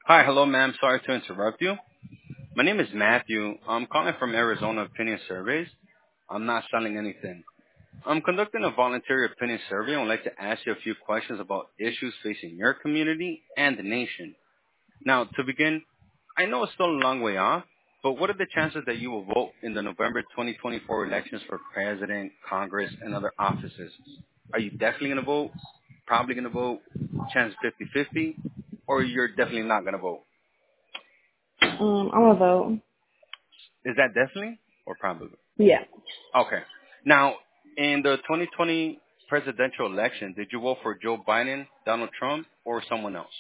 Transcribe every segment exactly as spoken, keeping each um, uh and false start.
Hi, hello, ma'am. Sorry to interrupt you. My name is Matthew. I'm calling from Arizona Opinion Surveys. I'm not selling anything. I'm conducting a voluntary opinion survey and would like to ask you a few questions about issues facing your community and the nation. Now, to begin, I know it's still a long way off, but what are the chances that you will vote in the November twenty twenty-four elections for president, Congress, and other offices? Are you definitely going to vote? Probably going to vote? Chance fifty-fifty? Or you're definitely not going to vote? Um, I'm gonna vote. Is that definitely or probably? Yeah. Okay. Now, in the twenty twenty presidential election, did you vote for Joe Biden, Donald Trump, or someone else?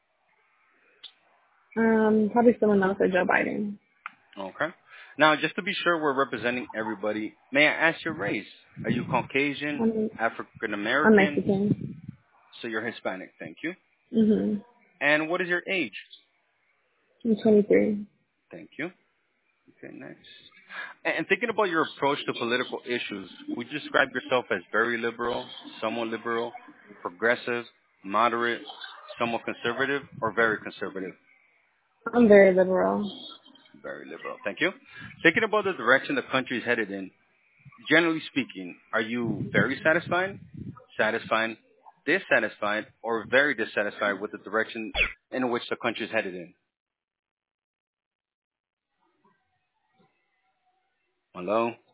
Um, probably someone else or Joe Biden. Okay. Now, just to be sure we're representing everybody, may I ask your race? Are you Caucasian, I'm African I'm American? Mexican. So you're Hispanic. Thank you. Mhm. And what is your age? I'm twenty-three. Thank you. Okay, next. And and thinking about your approach to political issues, would you describe yourself as very liberal, somewhat liberal, progressive, moderate, somewhat conservative, or very conservative? I'm very liberal. Very liberal. Thank you. Thinking about the direction the country is headed in, generally speaking, are you very satisfied, satisfied, dissatisfied, or very dissatisfied with the direction in which the country is headed in? Hello?